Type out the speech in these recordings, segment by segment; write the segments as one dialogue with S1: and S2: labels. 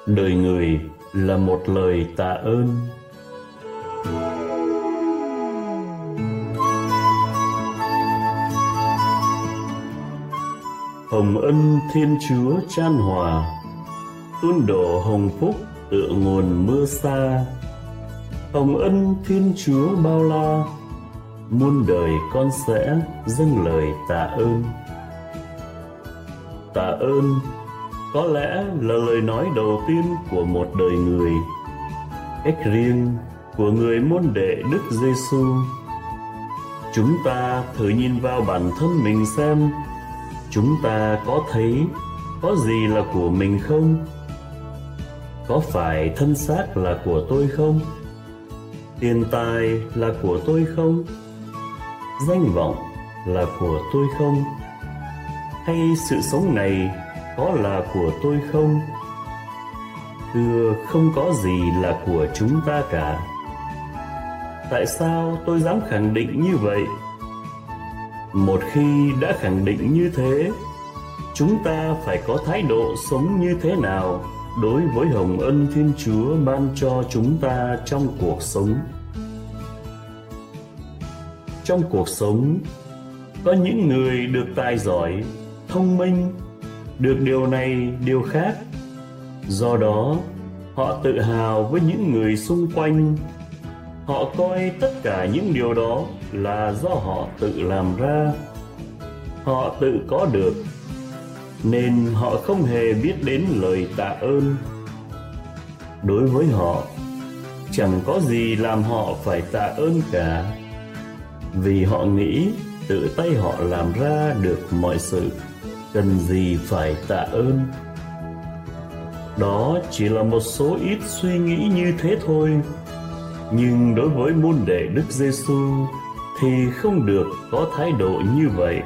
S1: Đời người là một lời tạ ơn. Hồng ân Thiên Chúa chan hòa, tuôn đổ hồng phúc tựa nguồn mưa xa. Hồng ân Thiên Chúa bao la, muôn đời con sẽ dâng lời tạ ơn. Tạ ơn có lẽ là lời nói đầu tiên của một đời người, cách riêng của người môn đệ Đức Giêsu. Chúng ta thử nhìn vào bản thân mình xem, chúng ta có thấy có gì là của mình không? Có phải thân xác là của tôi không? Tiền tài là của tôi không? Danh vọng là của tôi không? Hay sự sống này có là của tôi không? Thưa, không có gì là của chúng ta cả. Tại sao tôi dám khẳng định như vậy? Một khi đã khẳng định như thế, chúng ta phải có thái độ sống như thế nào đối với hồng ân Thiên Chúa ban cho chúng ta trong cuộc sống? Trong cuộc sống, có những người được tài giỏi, thông minh, được điều này, điều khác. Do đó, họ tự hào với những người xung quanh. Họ coi tất cả những điều đó là do họ tự làm ra. Họ tự có được, nên họ không hề biết đến lời tạ ơn. Đối với họ, chẳng có gì làm họ phải tạ ơn cả, vì họ nghĩ tự tay họ làm ra được mọi sự, cần gì phải tạ ơn. Đó chỉ là một số ít suy nghĩ như thế thôi, nhưng đối với môn đệ Đức Giêsu thì không được có thái độ như vậy.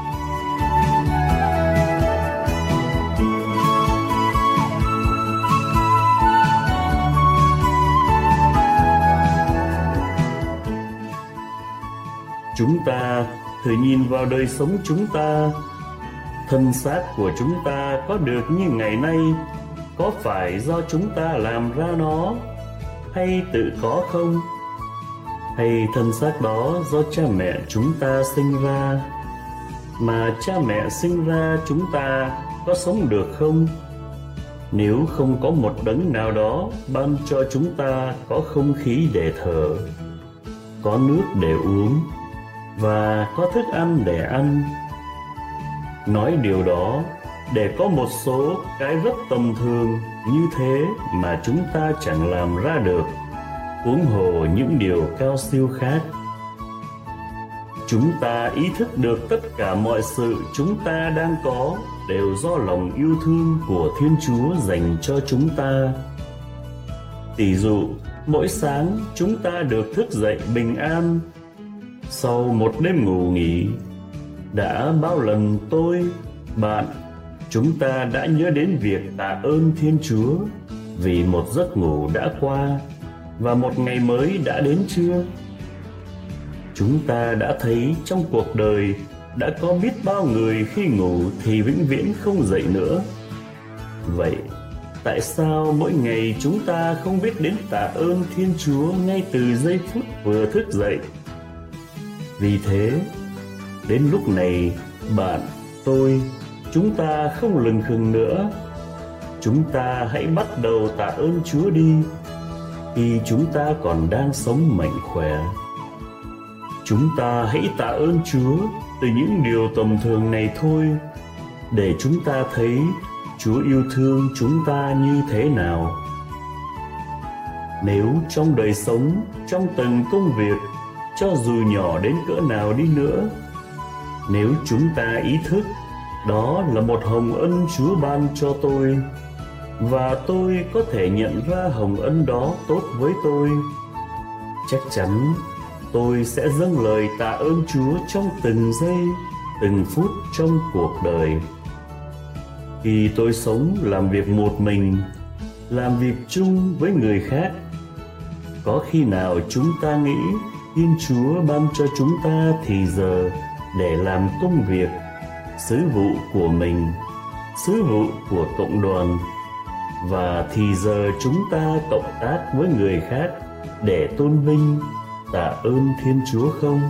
S1: Chúng ta thử nhìn vào đời sống chúng ta. Thân xác của chúng ta có được như ngày nay có phải do chúng ta làm ra nó, hay tự có không? Hay thân xác đó do cha mẹ chúng ta sinh ra? Mà cha mẹ sinh ra chúng ta có sống được không? Nếu không có một đấng nào đó ban cho chúng ta có không khí để thở, có nước để uống và có thức ăn để ăn. Nói điều đó để có một số cái rất tầm thường như thế mà chúng ta chẳng làm ra được, huống hồ những điều cao siêu khác. Chúng ta ý thức được tất cả mọi sự chúng ta đang có đều do lòng yêu thương của Thiên Chúa dành cho chúng ta. Tỷ dụ, mỗi sáng chúng ta được thức dậy bình an sau một đêm ngủ nghỉ. Đã bao lần tôi, bạn, chúng ta đã nhớ đến việc tạ ơn Thiên Chúa vì một giấc ngủ đã qua và một ngày mới đã đến chưa? Chúng ta đã thấy trong cuộc đời đã có biết bao người khi ngủ thì vĩnh viễn không dậy nữa. Vậy, tại sao mỗi ngày chúng ta không biết đến tạ ơn Thiên Chúa ngay từ giây phút vừa thức dậy? Vì thế, đến lúc này, bạn, tôi, chúng ta không lừng khừng nữa. Chúng ta hãy bắt đầu tạ ơn Chúa đi, khi chúng ta còn đang sống mạnh khỏe. Chúng ta hãy tạ ơn Chúa từ những điều tầm thường này thôi, để chúng ta thấy Chúa yêu thương chúng ta như thế nào. Nếu trong đời sống, trong từng công việc, cho dù nhỏ đến cỡ nào đi nữa, nếu chúng ta ý thức đó là một hồng ân Chúa ban cho tôi, và tôi có thể nhận ra hồng ân đó tốt với tôi, chắc chắn tôi sẽ dâng lời tạ ơn Chúa trong từng giây, từng phút trong cuộc đời. Khi tôi sống làm việc một mình, làm việc chung với người khác, có khi nào chúng ta nghĩ Thiên Chúa ban cho chúng ta thì giờ để làm công việc, sứ vụ của mình, sứ vụ của cộng đoàn, và thì giờ chúng ta cộng tác với người khác để tôn vinh, tạ ơn Thiên Chúa không?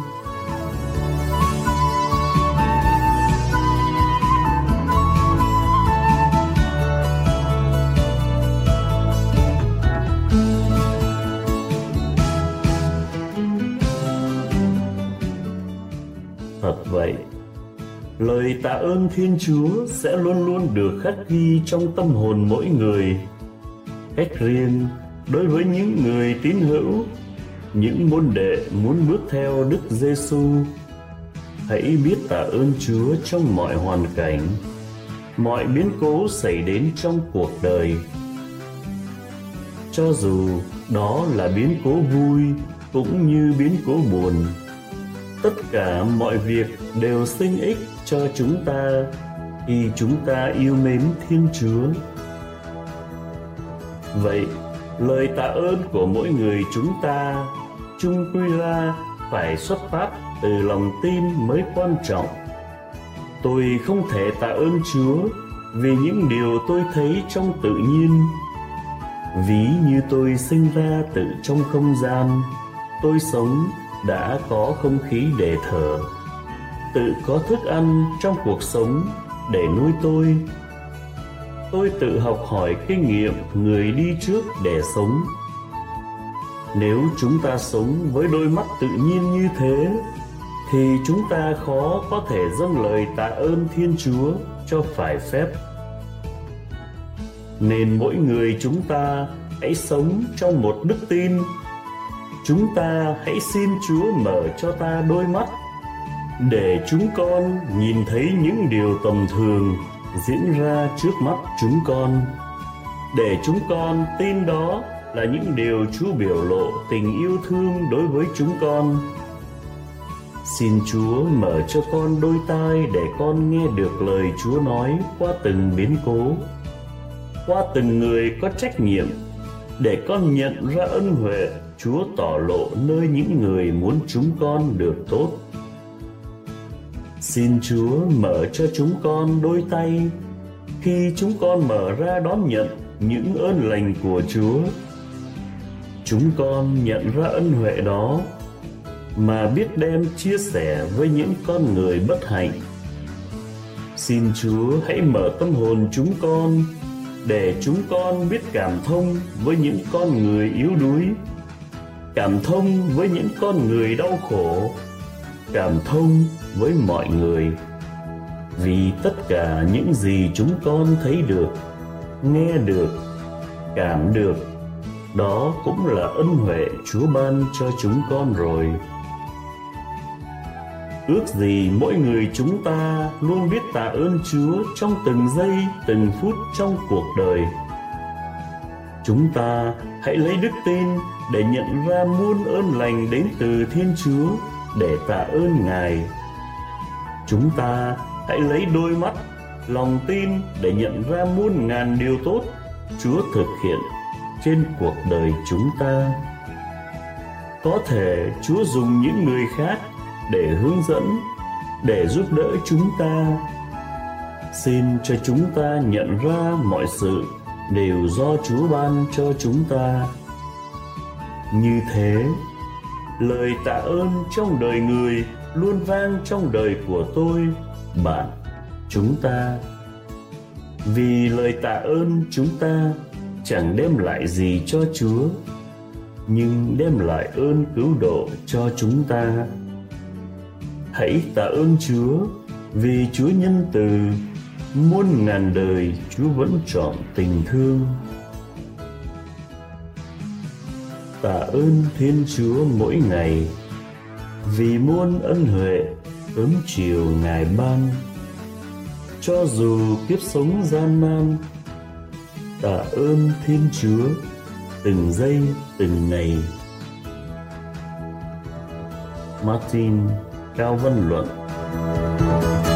S1: Thật vậy, lời tạ ơn Thiên Chúa sẽ luôn luôn được khắc ghi trong tâm hồn mỗi người. Cách riêng đối với những người tín hữu, những môn đệ muốn bước theo Đức Giêsu, hãy biết tạ ơn Chúa trong mọi hoàn cảnh, mọi biến cố xảy đến trong cuộc đời. Cho dù đó là biến cố vui cũng như biến cố buồn, tất cả mọi việc đều sinh ích cho chúng ta khi chúng ta yêu mến Thiên Chúa. Vậy, lời tạ ơn của mỗi người chúng ta chung quy ra phải xuất phát từ lòng tin mới quan trọng. Tôi không thể tạ ơn Chúa vì những điều tôi thấy trong tự nhiên. Ví như tôi sinh ra tự trong không gian, tôi sống đã có không khí để thở, tự có thức ăn trong cuộc sống để nuôi tôi. Tôi tự học hỏi kinh nghiệm người đi trước để sống. Nếu chúng ta sống với đôi mắt tự nhiên như thế, thì chúng ta khó có thể dâng lời tạ ơn Thiên Chúa cho phải phép. Nên mỗi người chúng ta hãy sống trong một đức tin. Chúng ta hãy xin Chúa mở cho ta đôi mắt, để chúng con nhìn thấy những điều tầm thường diễn ra trước mắt chúng con, để chúng con tin đó là những điều Chúa biểu lộ tình yêu thương đối với chúng con. Xin Chúa mở cho con đôi tai để con nghe được lời Chúa nói qua từng biến cố, qua từng người có trách nhiệm, để con nhận ra ân huệ Chúa tỏ lộ nơi những người muốn chúng con được tốt. Xin Chúa mở cho chúng con đôi tay khi chúng con mở ra đón nhận những ơn lành của Chúa. Chúng con nhận ra ân huệ đó mà biết đem chia sẻ với những con người bất hạnh. Xin Chúa hãy mở tâm hồn chúng con để chúng con biết cảm thông với những con người yếu đuối, cảm thông với những con người đau khổ, cảm thông với mọi người. Vì tất cả những gì chúng con thấy được, nghe được, cảm được, đó cũng là ân huệ Chúa ban cho chúng con rồi. Ước gì mỗi người chúng ta luôn biết tạ ơn Chúa trong từng giây, từng phút trong cuộc đời. Chúng ta hãy lấy đức tin để nhận ra muôn ơn lành đến từ Thiên Chúa để tạ ơn Ngài. Chúng ta hãy lấy đôi mắt, lòng tin để nhận ra muôn ngàn điều tốt Chúa thực hiện trên cuộc đời chúng ta. Có thể Chúa dùng những người khác để hướng dẫn, để giúp đỡ chúng ta. Xin cho chúng ta nhận ra mọi sự đều do Chúa ban cho chúng ta. Như thế, lời tạ ơn trong đời người luôn vang trong đời của tôi, bạn, chúng ta. Vì lời tạ ơn chúng ta chẳng đem lại gì cho Chúa, nhưng đem lại ơn cứu độ cho chúng ta. Hãy tạ ơn Chúa vì Chúa nhân từ, muôn ngàn đời Chúa vẫn trọn tình thương. Tạ ơn Thiên Chúa mỗi ngày vì muôn ân huệ sớm chiều Ngài ban. Cho dù kiếp sống gian nan, tạ ơn Thiên Chúa từng giây từng ngày. Martin Cao Văn Luận.